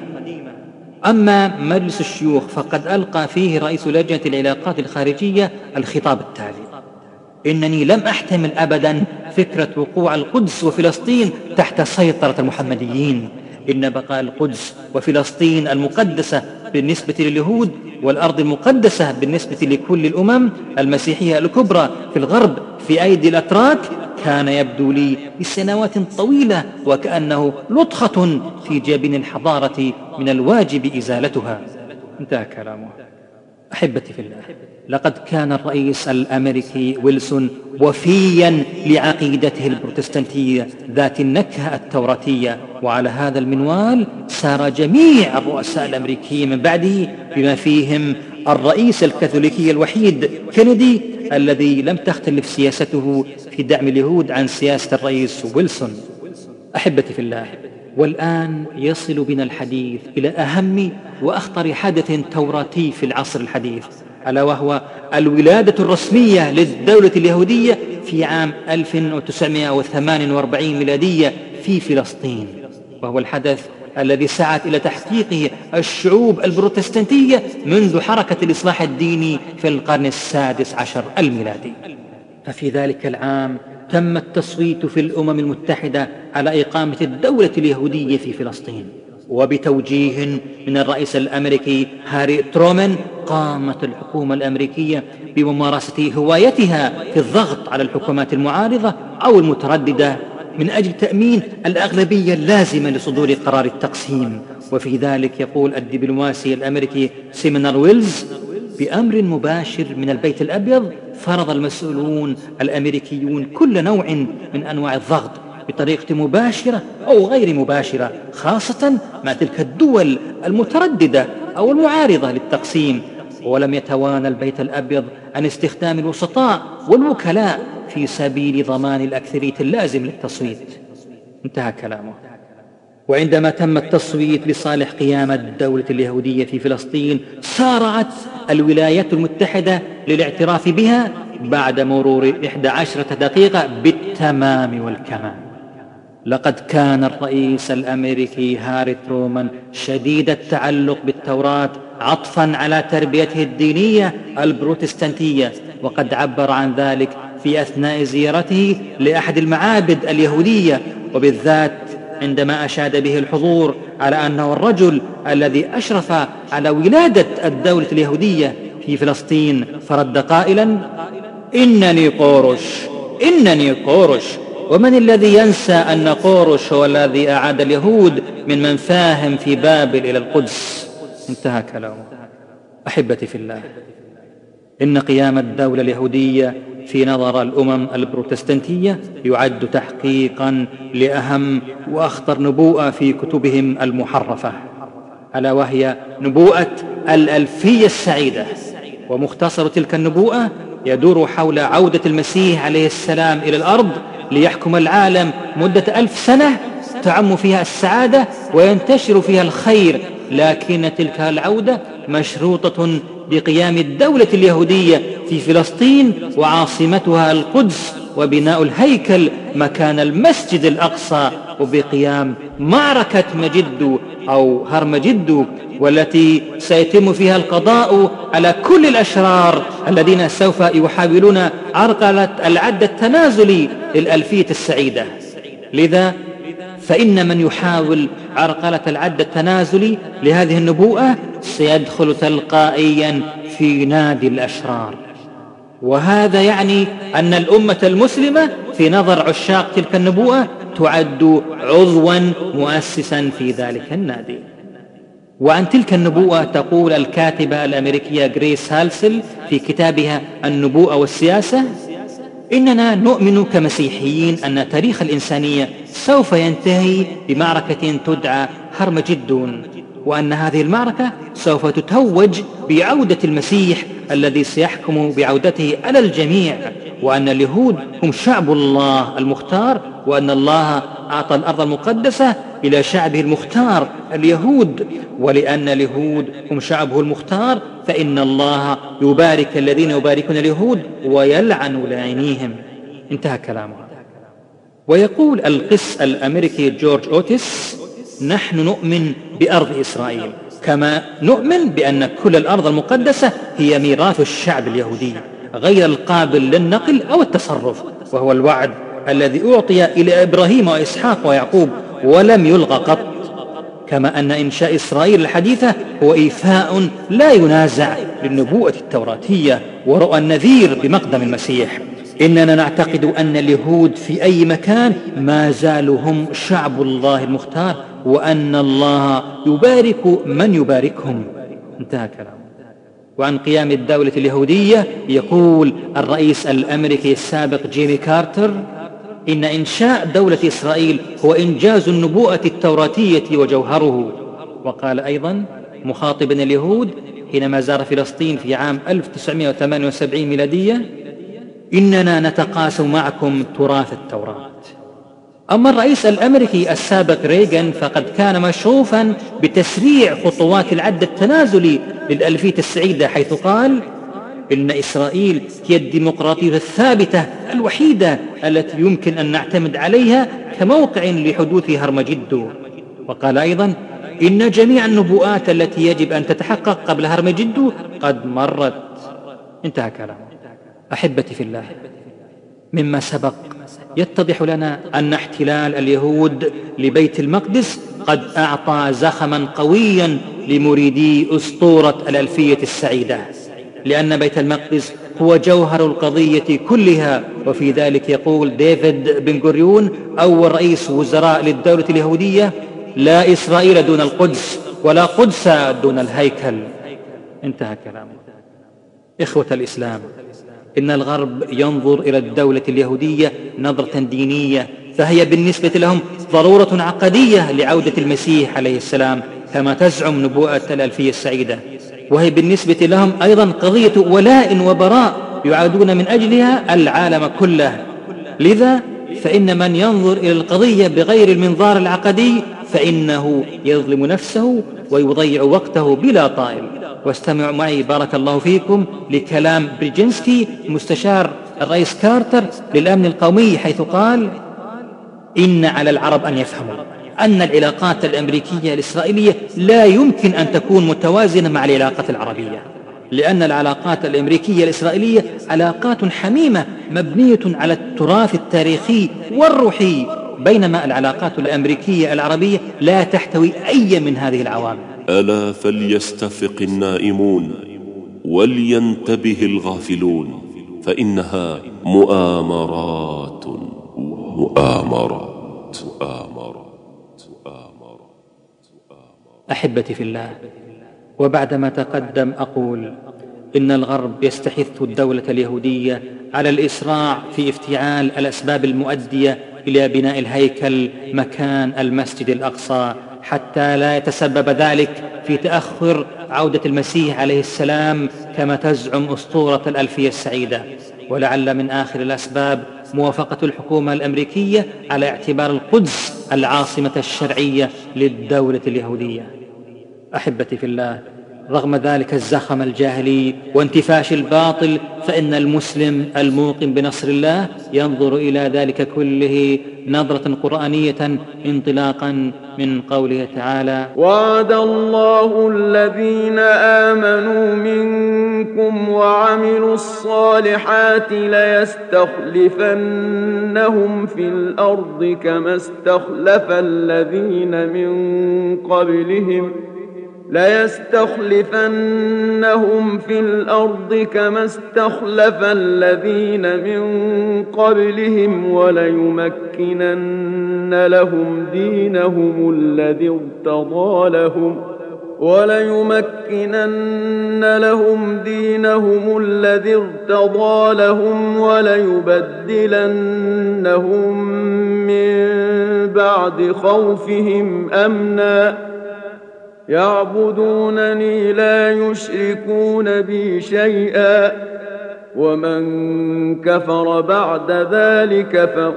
أما مجلس الشيوخ فقد ألقى فيه رئيس لجنة العلاقات الخارجية الخطاب التالي: إنني لم أحتمل أبدا فكرة وقوع القدس وفلسطين تحت سيطرة المحمديين. إن بقاء القدس وفلسطين المقدسة بالنسبة لليهود والأرض المقدسة بالنسبة لكل الأمم المسيحية الكبرى في الغرب في أيدي الأتراك كان يبدو لي لسنوات طويلة وكأنه لطخة في جبين الحضارة من الواجب إزالتها. انتهى كلامه. أحبتي في الله، لقد كان الرئيس الأمريكي ويلسون وفيا لعقيدته البروتستانتية ذات النكهة التوراتية، وعلى هذا المنوال سار جميع الرؤساء الأمريكيين من بعده بما فيهم الرئيس الكاثوليكي الوحيد كينيدي الذي لم تختلف سياسته في دعم اليهود عن سياسة الرئيس ويلسون. أحبتي في الله، والآن يصل بنا الحديث إلى أهم وأخطر حدث توراتي في العصر الحديث، ألا وهو الولادة الرسمية للدولة اليهودية في عام ألف وتسعمائة وثمانية وأربعين ميلادية في فلسطين، وهو الحدث الذي سعت إلى تحقيقه الشعوب البروتستانتية منذ حركة الإصلاح الديني في القرن السادس عشر الميلادي. ففي ذلك العام تم التصويت في الأمم المتحدة على إقامة الدولة اليهودية في فلسطين، وبتوجيه من الرئيس الأمريكي هاري ترومان قامت الحكومة الأمريكية بممارسة هوايتها في الضغط على الحكومات المعارضة أو المترددة من أجل تأمين الأغلبية اللازمة لصدور قرار التقسيم. وفي ذلك يقول الدبلوماسي الأمريكي سيمونر ويلز: بأمر مباشر من البيت الأبيض فرض المسؤولون الأمريكيون كل نوع من أنواع الضغط بطريقة مباشرة أو غير مباشرة، خاصة مع تلك الدول المترددة أو المعارضة للتقسيم، ولم يتوانى البيت الأبيض عن استخدام الوسطاء والوكلاء في سبيل ضمان الأكثرية اللازم للتصويت. انتهى كلامه. وعندما تم التصويت لصالح قيام الدولة اليهودية في فلسطين سارعت الولايات المتحدة للاعتراف بها بعد مرور إحدى عشرة دقيقة بالتمام والكمال. لقد كان الرئيس الأمريكي هاري ترومان شديد التعلق بالتوراة عطفا على تربيته الدينية البروتستانتية، وقد عبر عن ذلك في أثناء زيارته لأحد المعابد اليهودية، وبالذات عندما أشاد به الحضور على أنه الرجل الذي أشرف على ولادة الدولة اليهودية في فلسطين، فرد قائلا: إنني قورش، إنني قورش. ومن الذي ينسى أن قورش هو الذي أعاد اليهود من منفاهم في بابل إلى القدس؟ انتهى كلامه. أحبتي في الله، إن قيام الدولة اليهودية في نظر الأمم البروتستانتية يعد تحقيقا لأهم وأخطر نبوءة في كتبهم المحرفة، ألا وهي نبوءة الألفية السعيدة. ومختصر تلك النبوءة يدور حول عودة المسيح عليه السلام إلى الأرض ليحكم العالم مدة ألف سنة تعم فيها السعادة وينتشر فيها الخير، لكن تلك العودة مشروطة بقيام الدولة اليهودية في فلسطين وعاصمتها القدس، وبناء الهيكل مكان المسجد الأقصى، وبقيام معركة مجدو أو هرمجدو، والتي سيتم فيها القضاء على كل الأشرار الذين سوف يحاولون عرقلة العد التنازلي للألفية السعيدة. لذا فإن من يحاول عرقلة العد التنازلي لهذه النبوءة سيدخل تلقائيا في نادي الأشرار. وهذا يعني أن الأمة المسلمة في نظر عشاق تلك النبوءة تعد عضوا مؤسسا في ذلك النادي. وعن تلك النبوءة تقول الكاتبة الأمريكية غريس هالسل في كتابها النبوءة والسياسة: إننا نؤمن كمسيحيين أن تاريخ الإنسانية سوف ينتهي بمعركة تدعى هرمجدون، وأن هذه المعركة سوف تتوج بعودة المسيح الذي سيحكم بعودته على الجميع، وأن اليهود هم شعب الله المختار، وأن الله أعطى الأرض المقدسة إلى شعبه المختار اليهود، ولأن اليهود هم شعبه المختار فإن الله يبارك الذين يباركون اليهود ويلعن لاعنيهم. انتهى كلامه. ويقول القس الأمريكي جورج أوتيس: نحن نؤمن بأرض إسرائيل كما نؤمن بأن كل الأرض المقدسة هي ميراث الشعب اليهودي غير القابل للنقل أو التصرف، وهو الوعد الذي أعطي إلى إبراهيم وإسحاق ويعقوب ولم يلغى قط، كما أن إنشاء إسرائيل الحديثة هو إيفاء لا ينازع للنبوءة التوراتية ورؤى النذير بمقدم المسيح. إننا نعتقد أن اليهود في أي مكان ما زالوا هم شعب الله المختار، وأن الله يبارك من يباركهم. انتهى كلامه. وعن قيام الدولة اليهودية يقول الرئيس الأمريكي السابق جيمي كارتر: إن إنشاء دولة إسرائيل هو إنجاز النبوءة التوراتية وجوهره. وقال أيضا مخاطبا اليهود حينما زار فلسطين في عام ألف وتسعمائة وثمانية وسبعين ميلادية: إننا نتقاسم معكم تراث التوراة. أما الرئيس الأمريكي السابق ريغان فقد كان مشغوفا بتسريع خطوات العد التنازلي للألفية السعيدة، حيث قال: إن إسرائيل هي الديمقراطية الثابتة الوحيدة التي يمكن أن نعتمد عليها كموقع لحدوث هرمجدو. وقال أيضا: إن جميع النبوءات التي يجب أن تتحقق قبل هرمجدو قد مرت. انتهى كلامه. أحبتي في الله، مما سبق يتضح لنا أن احتلال اليهود لبيت المقدس قد أعطى زخما قويا لمريدي أسطورة الألفية السعيدة، لأن بيت المقدس هو جوهر القضية كلها. وفي ذلك يقول ديفيد بن غوريون أول رئيس وزراء للدولة اليهودية: لا إسرائيل دون القدس ولا قدس دون الهيكل. انتهى كلامه. إخوة الإسلام، إن الغرب ينظر إلى الدولة اليهودية نظرة دينية، فهي بالنسبة لهم ضرورة عقدية لعودة المسيح عليه السلام كما تزعم نبوءة الألفية السعيدة، وهي بالنسبة لهم أيضا قضية ولاء وبراء يعادون من أجلها العالم كله. لذا فإن من ينظر إلى القضية بغير المنظار العقدي فإنه يظلم نفسه ويضيع وقته بلا طائل. واستمعوا معي بارك الله فيكم لكلام بريجينسكي مستشار الرئيس كارتر للأمن القومي، حيث قال: إن على العرب أن يفهموا أن العلاقات الأمريكية الإسرائيلية لا يمكن أن تكون متوازنة مع العلاقات العربية، لأن العلاقات الأمريكية الإسرائيلية علاقات حميمة مبنية على التراث التاريخي والروحي، بينما العلاقات الأمريكية العربية لا تحتوي أي من هذه العوامل. ألا فليستفق النائمون ولينتبه الغافلون، فإنها مؤامرات مؤامرات مؤامرات مؤامرات. أحبتي في الله، وبعدما تقدم أقول إن الغرب يستحث الدولة اليهودية على الإسراع في افتعال الأسباب المؤدية إلى بناء الهيكل مكان المسجد الأقصى، حتى لا يتسبب ذلك في تأخر عودة المسيح عليه السلام كما تزعم أسطورة الألفية السعيدة. ولعل من آخر الأسباب موافقة الحكومة الأمريكية على اعتبار القدس العاصمة الشرعية للدولة اليهودية. أحبتي في الله، رغم ذلك الزخم الجاهلي وانتفاش الباطل، فإن المسلم الموقن بنصر الله ينظر إلى ذلك كله نظرة قرآنية انطلاقا من قوله تعالى: وعد الله الذين آمنوا منكم وعملوا الصالحات ليستخلفنهم في الأرض كما استخلف الذين من قبلهم ليستخلفنهم في الأرض كما استخلف الذين من قبلهم وليمكنن لهم دينهم الذي ارتضى لهم وليمكنن لهم دينهم الذي ارتضى لهم وليبدلنهم من بعد خوفهم أمنا يعبدونني لا يشركون بي شيئا ومن كفر بعد ذلك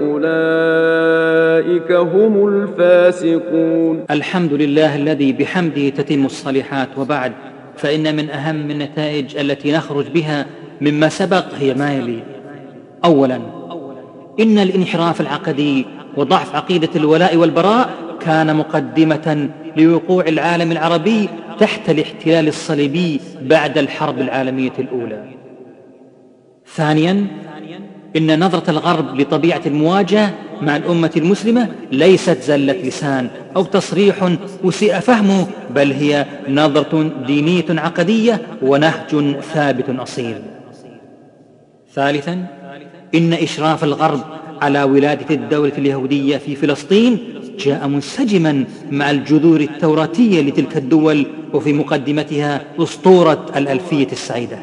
فأولئك هم الفاسقون. الحمد لله الذي بحمده تتم الصالحات. وبعد، فإن من أهم النتائج التي نخرج بها مما سبق هي ما يلي: أولا، إن الانحراف العقدي وضعف عقيدة الولاء والبراء كان مقدمة لوقوع العالم العربي تحت الاحتلال الصليبي بعد الحرب العالمية الأولى. ثانيا، إن نظرة الغرب لطبيعة المواجهة مع الأمة المسلمة ليست زلة لسان أو تصريح أسيء فهمه، بل هي نظرة دينية عقدية ونهج ثابت أصيل. ثالثا، إن إشراف الغرب على ولادة الدولة اليهودية في فلسطين جاء منسجما مع الجذور التوراتية لتلك الدول، وفي مقدمتها أسطورة الألفية السعيدة.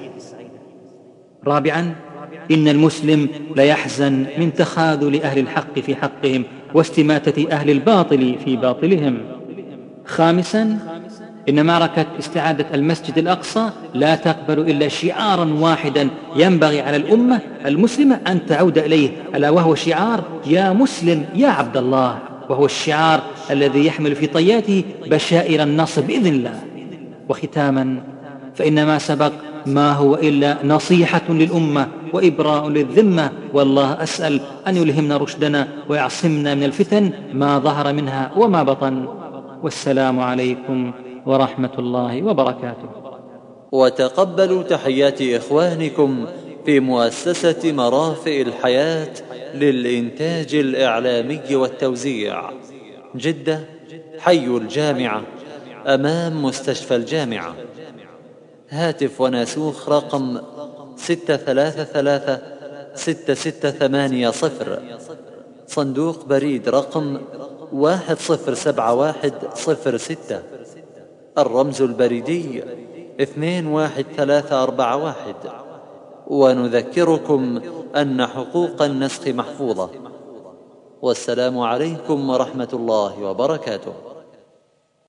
رابعا، إن المسلم لا يحزن من تخاذل أهل الحق في حقهم واستماتة أهل الباطل في باطلهم. خامسا، إن معركة استعادة المسجد الأقصى لا تقبل إلا شعارا واحدا ينبغي على الأمة المسلمة أن تعود إليه، ألا وهو شعار يا مسلم يا عبد الله، وهو الشعار الذي يحمل في طياته بشائر النصر بإذن الله. وختاما، فإن ما سبق ما هو إلا نصيحة للأمة وإبراء للذمة، والله أسأل أن يلهمنا رشدنا ويعصمنا من الفتن ما ظهر منها وما بطن. والسلام عليكم ورحمة الله وبركاته. وتقبلوا تحيات إخوانكم في مؤسسة مرافئ الحياة للإنتاج الإعلامي والتوزيع، جدة، حي الجامعة، أمام مستشفى الجامعة. هاتف وناسوخ رقم ستة ثلاثة ثلاثة ستة ستة ثمانية صفر، صندوق بريد رقم واحد صفر سبعة واحد صفر ستة، الرمز البريدي اثنين واحد ثلاثة أربعة واحد. ونذكركم أن حقوق النسخ محفوظة. والسلام عليكم ورحمة الله وبركاته.